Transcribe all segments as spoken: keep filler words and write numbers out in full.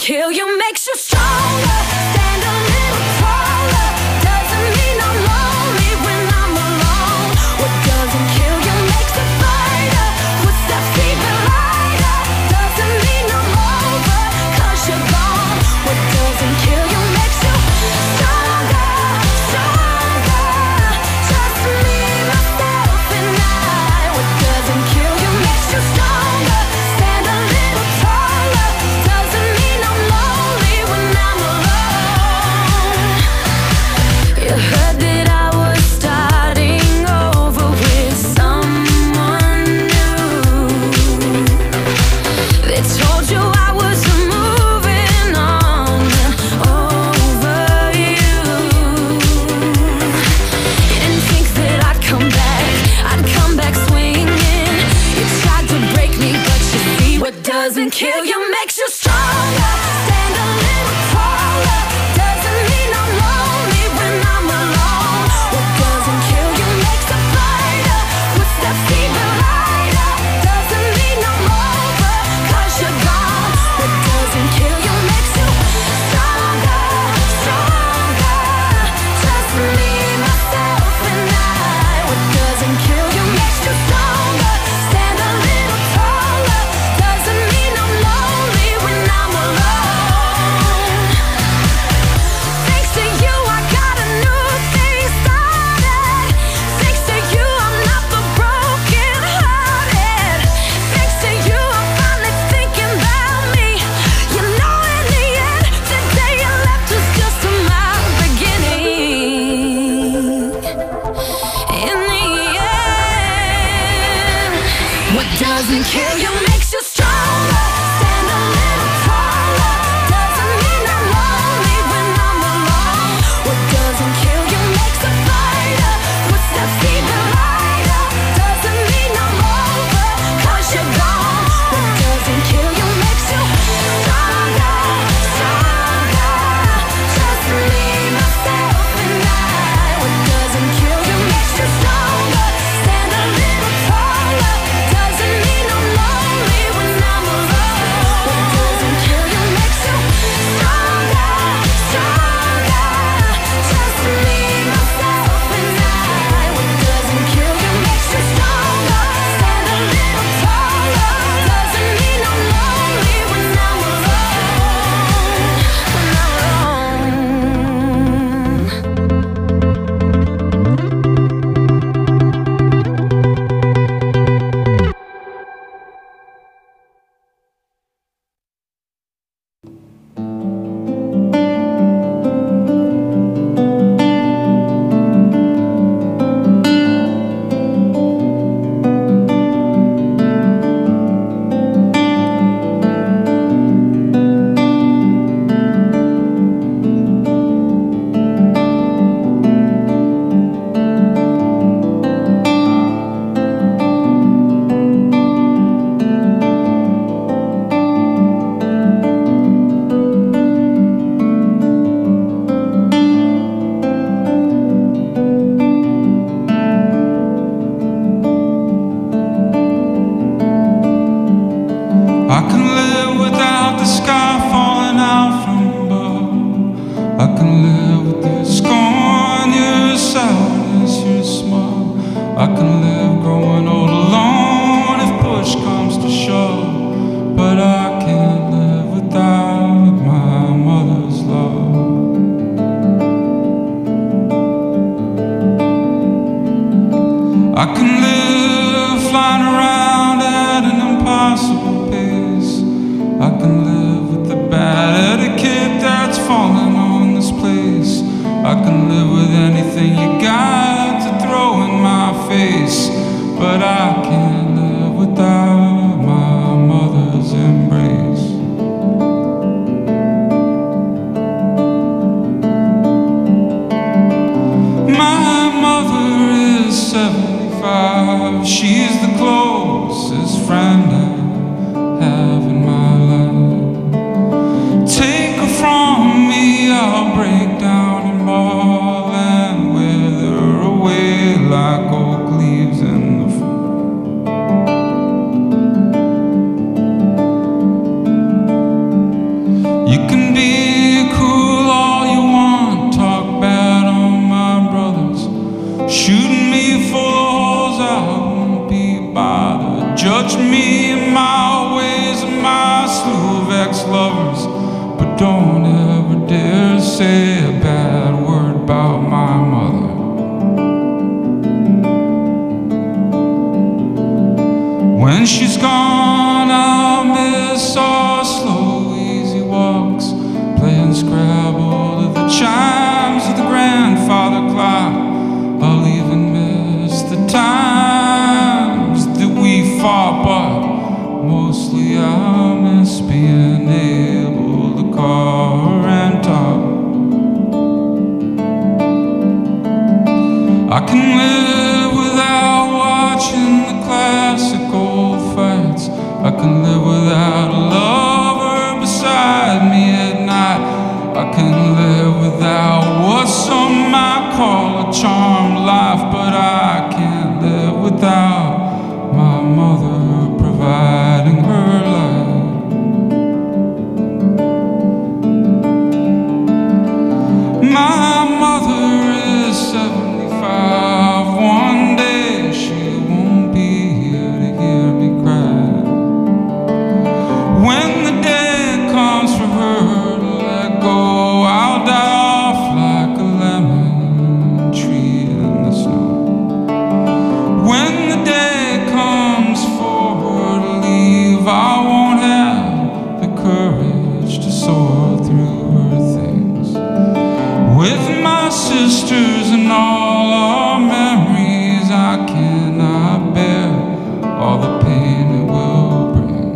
kill you makes you stronger. Stand a little taller. Doesn't mean I'm lonely when I'm alone. What doesn't kill you makes a fighter. Footsteps even lighter. Doesn't mean I'm over, cause you're gone. What doesn't kill you makes you stronger, stronger. Just me, myself, and I. What doesn't kill you makes you stronger. Stand a little taller. Doesn't mean I'm lonely when I'm alone. You heard that I was starting over with someone new. They told you I was moving on over you. You didn't think that I'd come back, I'd come back swinging. You tried to break me, but you see what doesn't kill you makes you stronger. Stand a little taller. Doesn't mean I'm lonely when I'm alone. What doesn't kill you makes a fighter. Footsteps even lighter. Doesn't mean I'm over, cause you're gone. What doesn't kill you makes you stronger, stronger. Just me, myself, and I. What doesn't kill you makes you stronger. Stand a little taller. Doesn't mean I'm lonely when I'm alone. Thanks to you, I got a new thing started. Thanks to you, I'm not the broken hearted. Thanks to you, I'm finally thinking about me. You know, in the end, the day you left was just my beginning. In the end, what doesn't kill you makes you stronger. Stand a little taller. Doesn't mean I'm lonely when I'm alone. What doesn't kill you makes a fighter. Footsteps even lighter. Doesn't mean I'm over, cause you're gone. What doesn't kill you makes you stronger, stronger. Just me, myself, and I. What doesn't kill you makes you stronger. Stand a little taller. Doesn't mean I'm lonely when I'm alone. What doesn't kill you makes you stronger, stronger. Just me, myself, and I. What doesn't kill you makes you stronger. Stand a little taller. Doesn't mean I'm lonely when I'm alone. When I'm I can live without the sky falling out from above. I can live with your scorn, your sourness, your smug. I can live growing old alone if push comes to shove. But I can't live without my mother's love. I can live flying around at an impossible pace. I can live with the bad etiquette that's fallen on this place. I can live with anything you got to throw in my face. But I can't live without my mother's embrace. My mother is seventy-five. She's the closest friend I have in my life. Take her from me, I'll break down and bawl and wither away like oak leaves in the fall. You bother. Judge me and my ways and my slew of ex-lovers, but don't ever dare say a bad word about my mother. When she's gone, I'll miss our slow, easy walks, playing Scrabble to the chimes of the grandfather clock. I'll even miss the times that we fought, but mostly I'll miss being able to call her and talk. I can live without watching the classic old fights. I can live without a lover beside me at night. I can live without what some might call a charmed life, but I can't live without my mother providing her life. My mother is seventy-five. One day she won't be here to hear me cry. When the day comes for her to let go, I'll die off like a lemon tree in the snow. When the day comes for her to leave, I won't have the courage to soar through her things. With my sisters and all our memories, I cannot bear all the pain it will bring.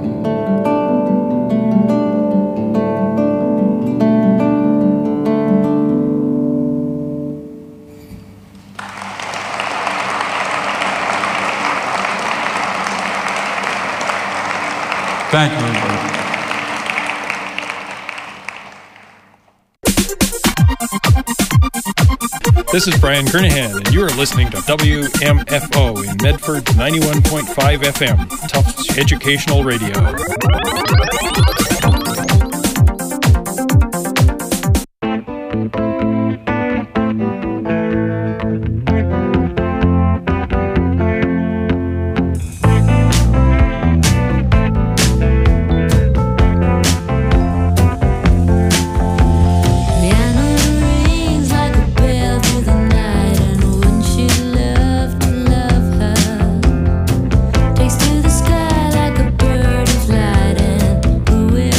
Thank you, everybody. This is Brian Kernahan, and you are listening to W M F O in Medford ninety-one point five F M, Tufts Educational Radio. Takes to the sky like a bird of light, and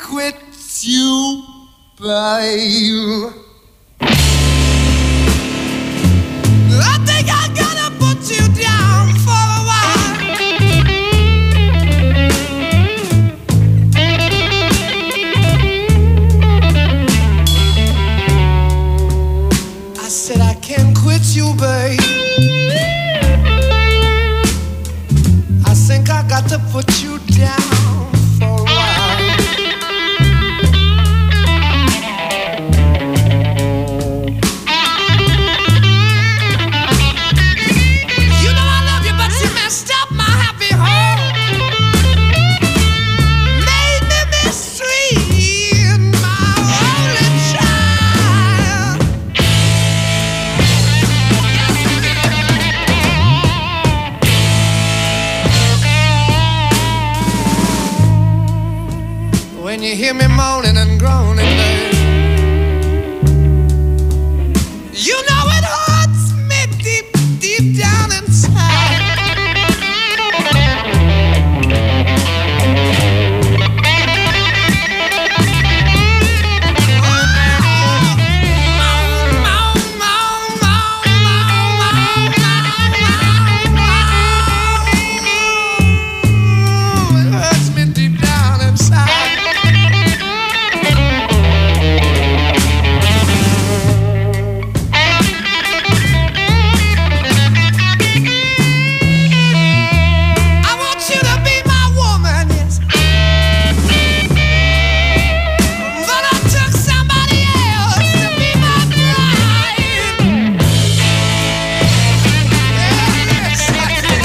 quit you, babe. I think I gotta put you down for a while. I said I can't quit you, babe. I think I got to put you down for a while. You know I love you, but you messed up my happy home. Made me mistreat my only child. When you hear me moaning and groaning, babe, you know it hurts me deep, deep down inside. It hurts me deep down inside. I want you to be my woman, yes. But I took somebody else to be my bride. Yes, I did.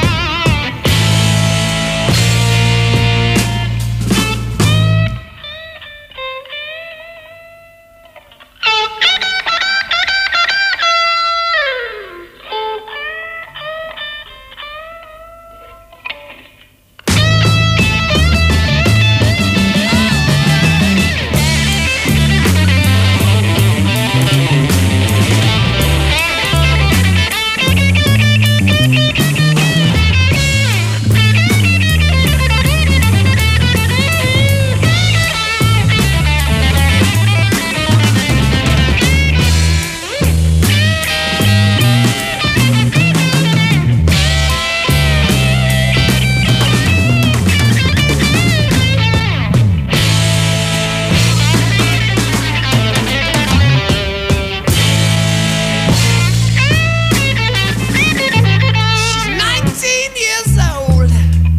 She's nineteen years old.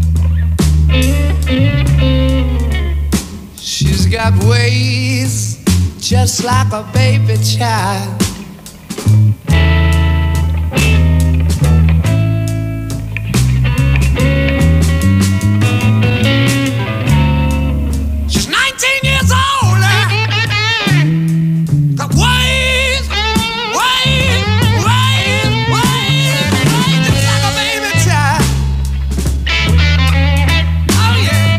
She's got ways just like a baby child. She's nineteen years old. Got ways, ways, ways, ways, ways just like a baby child. Oh yeah.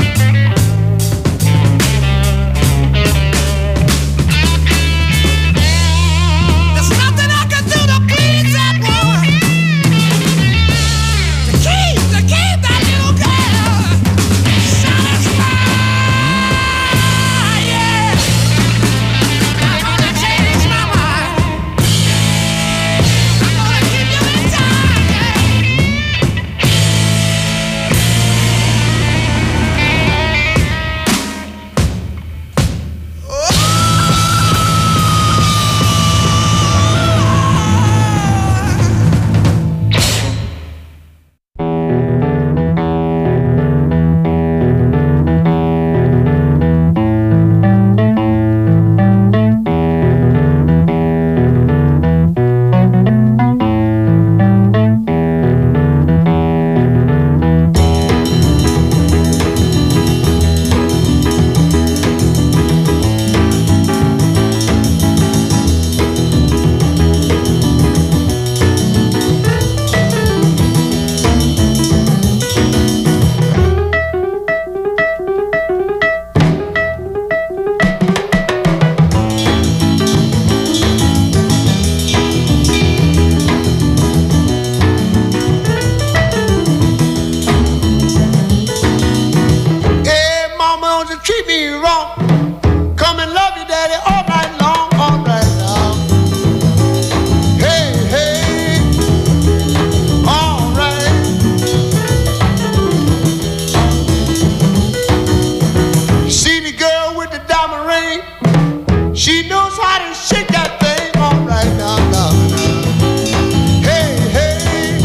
She knows how to shake that thing all right now, now, now. Hey, hey,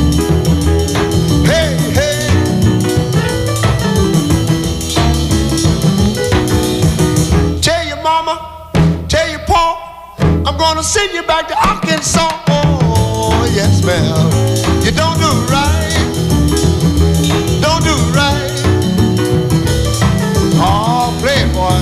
hey, hey. Tell your mama, tell your pa, I'm gonna send you back to Arkansas. Oh, yes, ma'am. You don't do right, don't do right. Oh, play it, boy.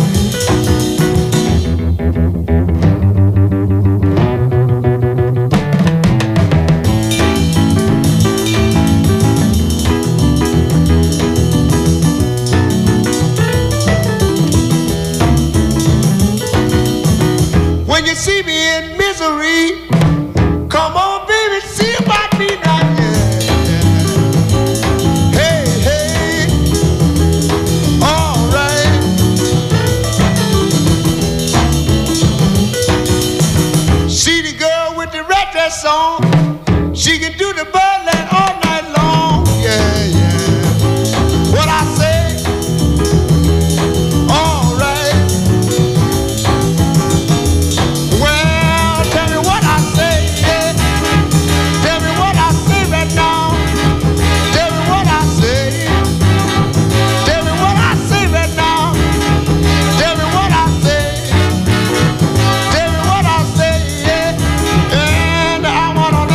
When you see me in misery, come on, baby, see about me now. Yeah. Hey, hey, all right. See the girl with the red dress on, she can do the birdland all night long. Yeah, yeah. What I say? All right. Well, tell me what I say, yeah. Tell me what I say right now. Tell me what I say. Tell me what I say right now. Tell me what I say. Tell me what I say, yeah. And I wanna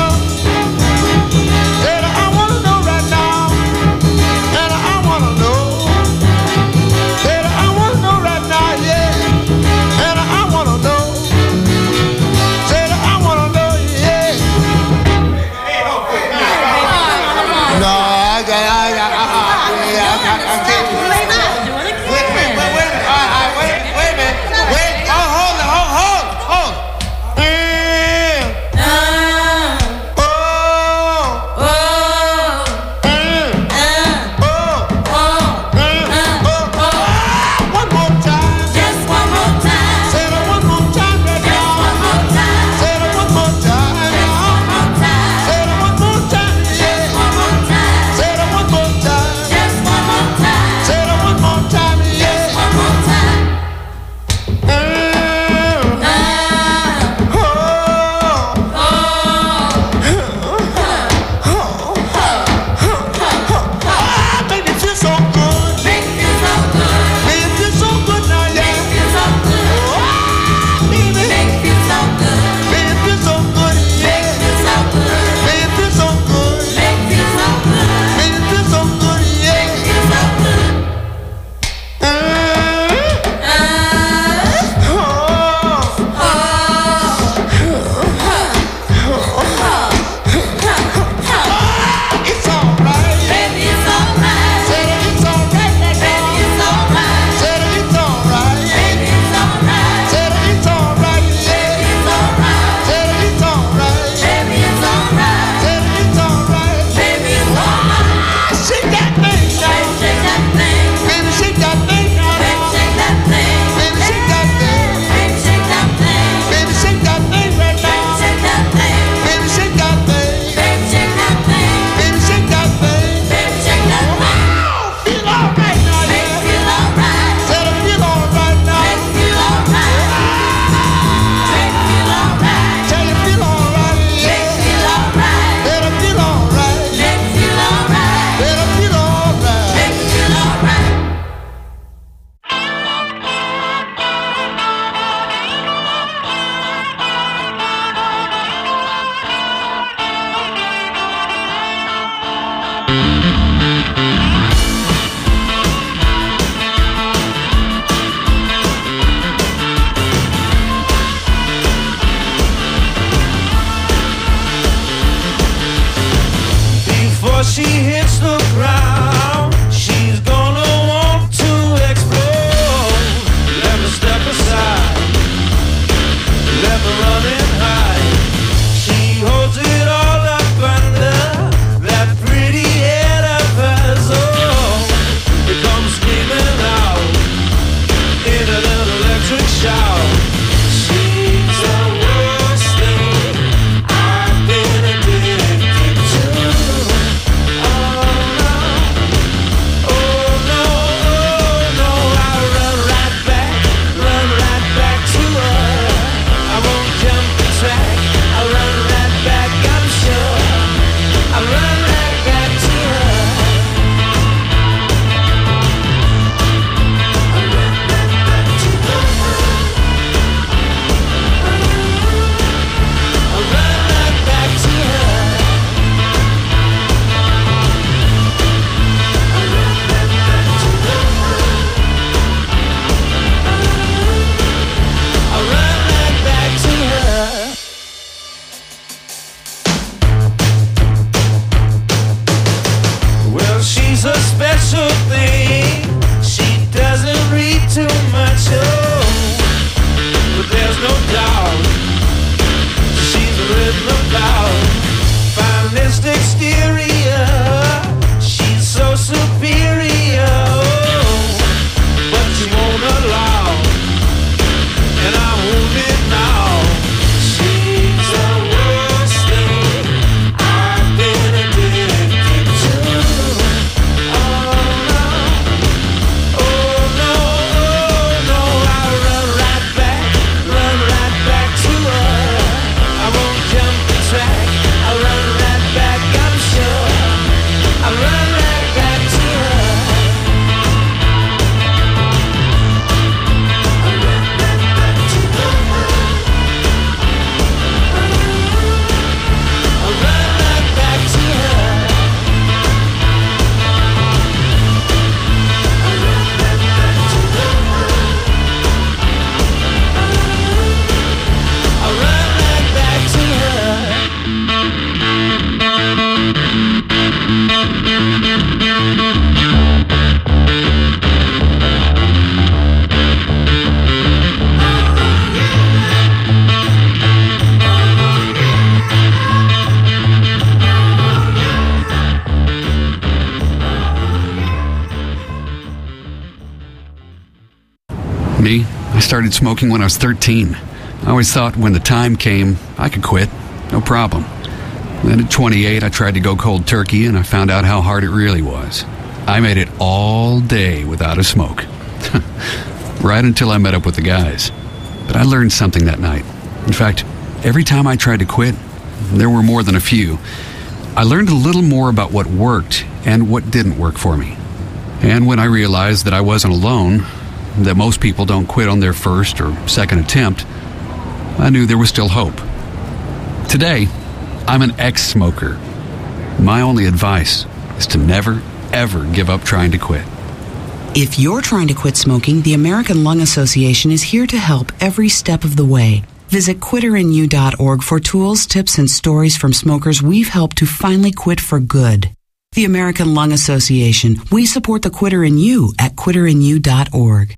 started smoking when I was thirteen. I always thought when the time came, I could quit. No problem. Then at twenty-eight, I tried to go cold turkey, and I found out how hard it really was. I made it all day without a smoke. Right until I met up with the guys. But I learned something that night. In fact, every time I tried to quit, there were more than a few, I learned a little more about what worked and what didn't work for me. And when I realized that I wasn't alone, that most people don't quit on their first or second attempt, I knew there was still hope. Today, I'm an ex-smoker. My only advice is to never, ever give up trying to quit. If you're trying to quit smoking, the American Lung Association is here to help every step of the way. Visit quitter in you dot org for tools, tips, and stories from smokers we've helped to finally quit for good. The American Lung Association. We support the Quitter in You at quitter in you dot org.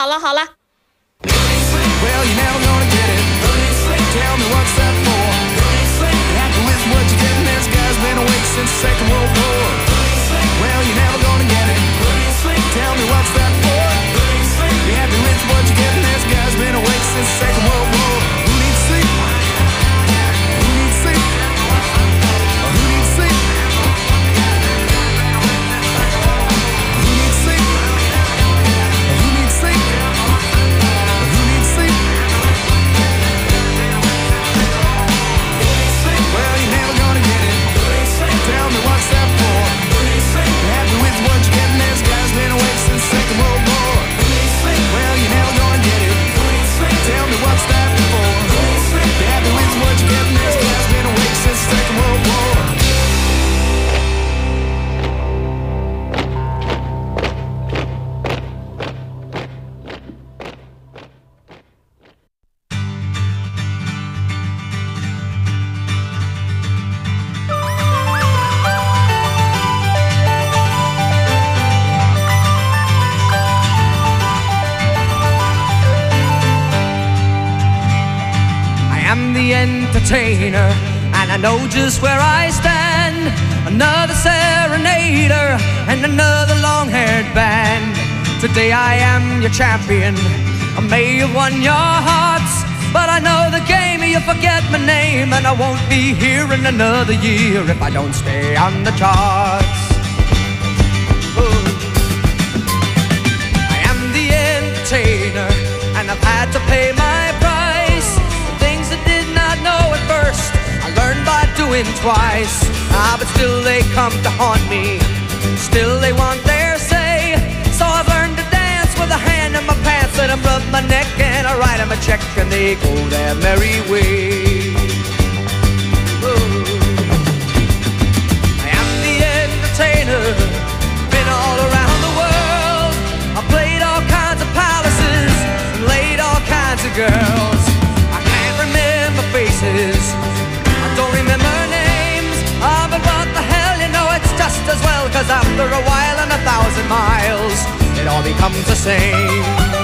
了好了。 Well, you're never gonna get it. Tell me what's that for? Happy with what you're getting. This guy's been awake since the Second World War. Well, you're never gonna get it. Tell me what's that for? Be happy with what you're getting. This guy's been awake since the Second World War. Who needs sleep? Who needs sleep? Who needs sleep? Who needs sleep? Who needs sleep? Who needs sleep? Well, you're never gonna get it. Tell me what's that for? Be happy with what you're getting. This guy's been awake since the Second World War. Well, you're never gonna get it. Tell me what's that for? Be happy with what you're getting. This guy's been awake since the Second World War. Entertainer, and I know just where I stand. Another serenader and another long-haired band. Today I am your champion. I may have won your hearts, but I know the game. You forget my name, and I won't be here in another year if I don't stay on the charts. Ooh. I am the entertainer, and I've had to pay my price. Things I did not know at first, I learned by doing twice. Ah, but still they come to haunt me, still they want their say. So I've learned to dance with a hand in my pants, let them rub my neck, and I write them a check, and they go their merry way. Ooh. I am the entertainer, been all around the world. I played all kinds of palaces and laid all kinds of girls. Faces, I don't remember names. Ah, but what the hell, you know it's just as well, cause after a while and a thousand miles, it all becomes the same.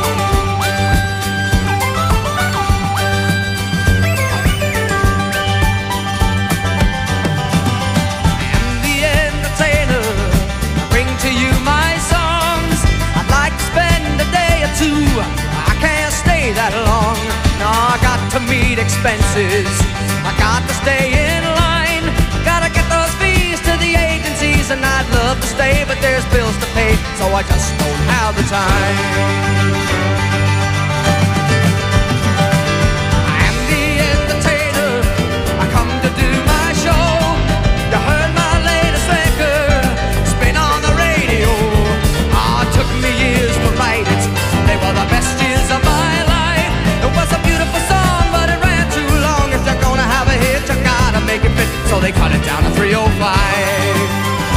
I am the entertainer, I bring to you my songs. I'd like to spend a day or two, I can't stay that long. No, I got to meet expenses, I got to stay in line, gotta get those fees to the agencies, and I'd love to stay, but there's bills to pay, so I just don't have the time. I am the entertainer, I come to do my show. You heard my latest record, spin on the radio. Ah, it took me years to write it, they were the best years of my life. It was a beautiful song, but it ran too long. If you're gonna have a hit, you gotta make it fit, so they cut it down to three oh five.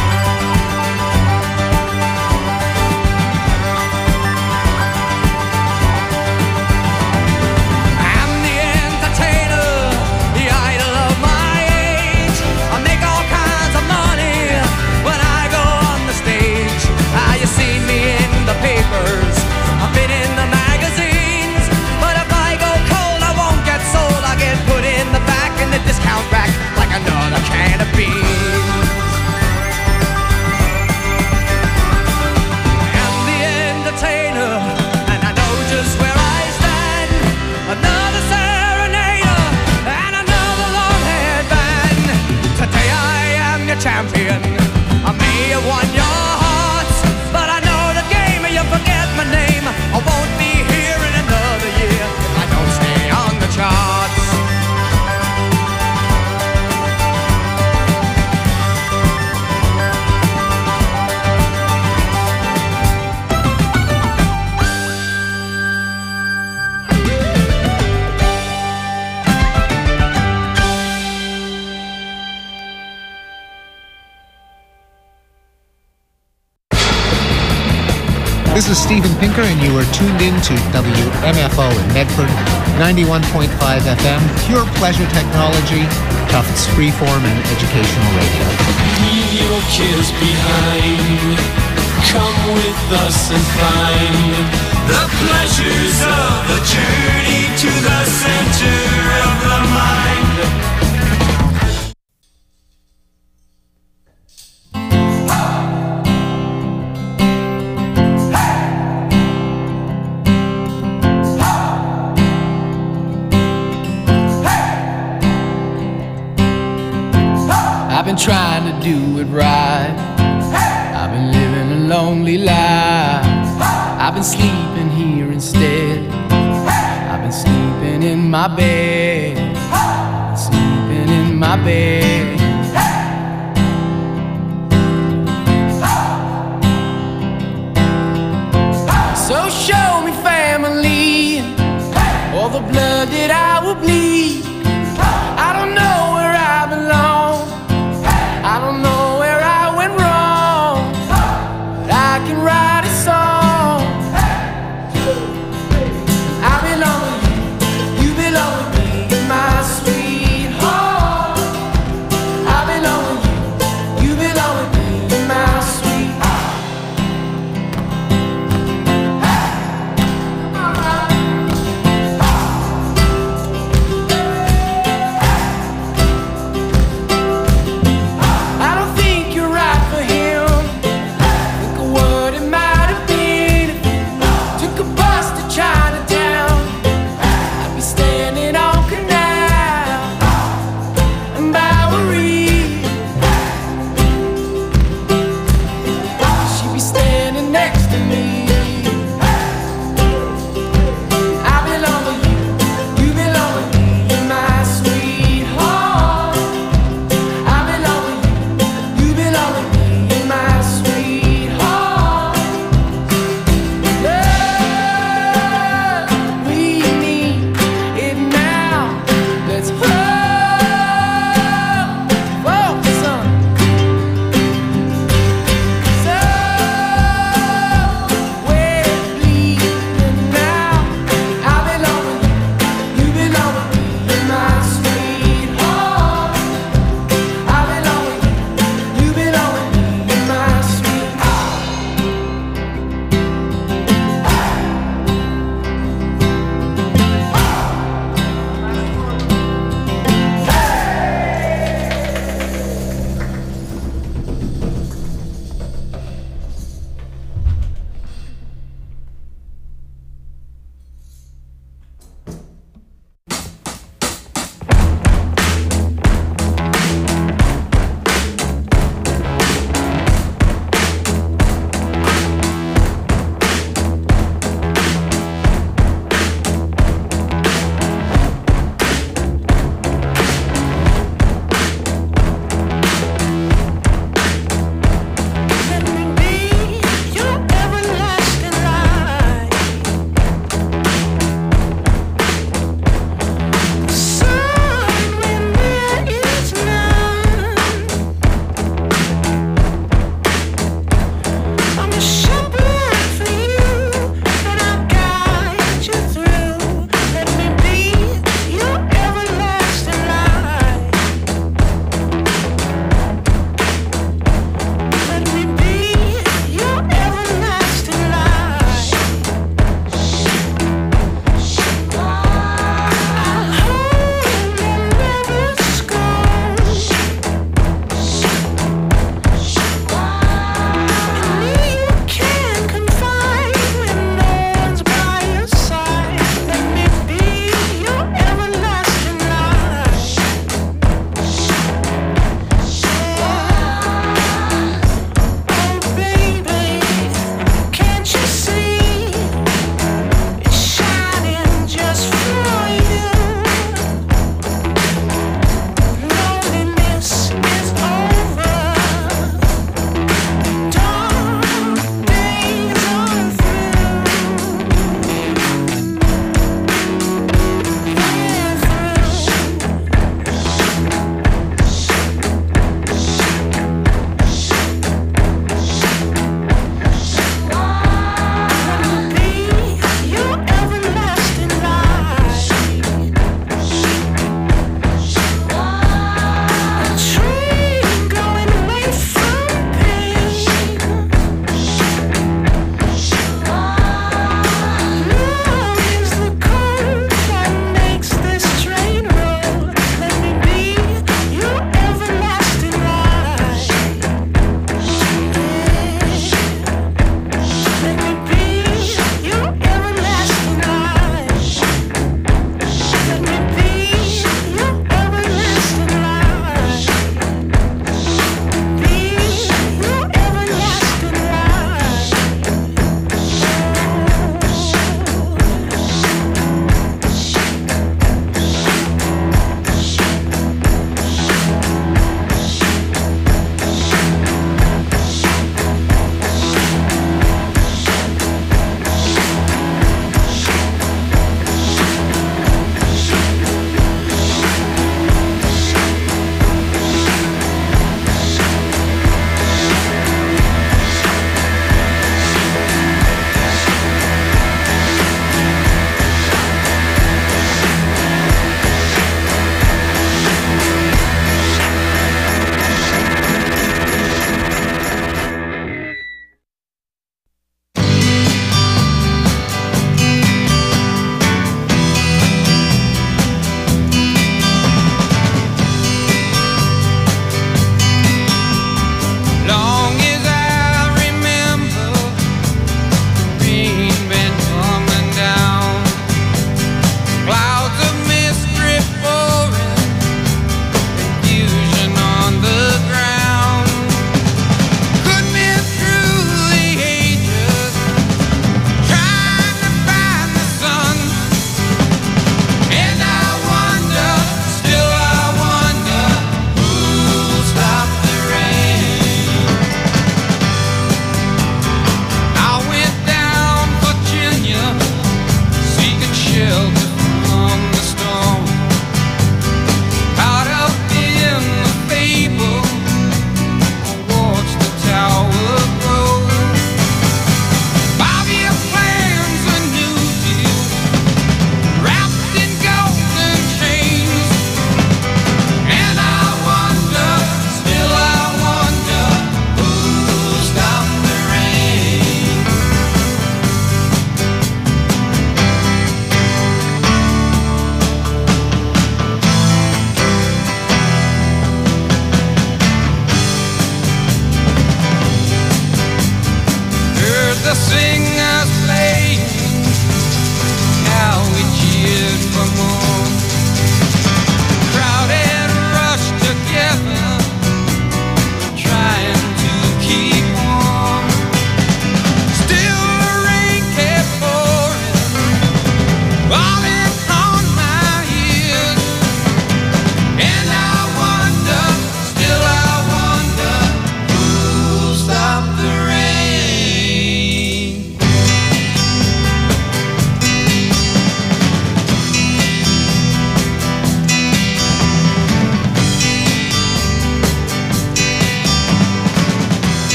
I'm the entertainer, the idol of my age. I make all kinds of money when I go on the stage. Ah, you seen me in the papers, I've been in the magazines, but if I go cold, I won't get sold. I get put in the back in the discount rack like another can of beans. I am the entertainer, and I know just where I stand. Another serenader and another long-haired band. Today I am your champion. I may have won your hearts, but I know the game, you forget my name. I won't be here in another year if I don't stay on the charts. This is Steven Pinker, and you are tuned in to W M F O in Medford, ninety-one point five F M, pure pleasure technology, Tufts freeform and educational radio. Leave your kids behind. Come with us and find the pleasure adventures of the journey to the center of the mind. I've been trying to do it right. I've been living a lonely life. I've been sleeping here instead. I've been sleeping in my bed. Sleeping in my bed. So show me family, all the blood